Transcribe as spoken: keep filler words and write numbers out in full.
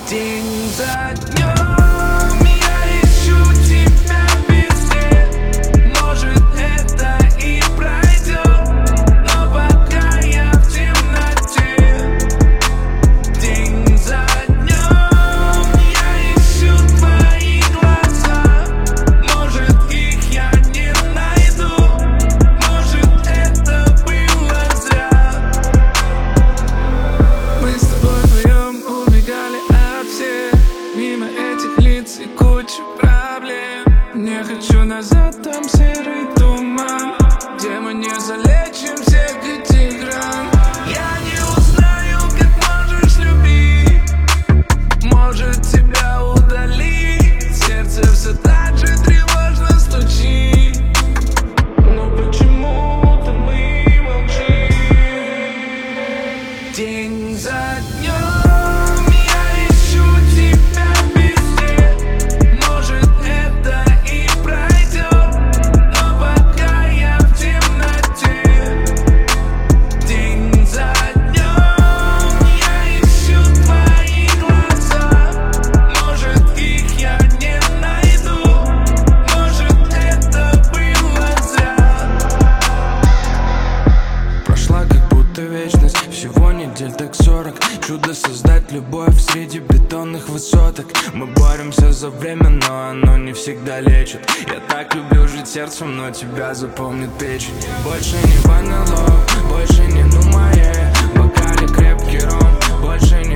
День за днем я ищу тебя везде. Может, это и пройдет, но пока я в темноте. День за днем я ищу твои глаза. Может, их я не найду, может, это было зря. Мы с тобой вдвоем убегали от всех, мимо этих лиц и кучи проблем. Не хочу назад, там серый туман, где мы не залечим всех этих ран. Я не узнаю, как можешь любить, может тебя удалить. Сердце все так же тревожно стучит, но почему-то мы молчим. День за днем я ищу тебя везде. Может, это и пройдет, но пока я в темноте. День за днем я ищу твои глаза. Может, их я не найду, может, это было зря. Прошла как будто вечность, всего недель так сорок. Чудо создать любовь среди бетонных высоток. Мы боремся за время, но оно не всегда лечит. Я так люблю жить сердцем, но тебя запомнит печень. Больше не ванилов, больше не ну моей. В бокале крепкий ром, больше не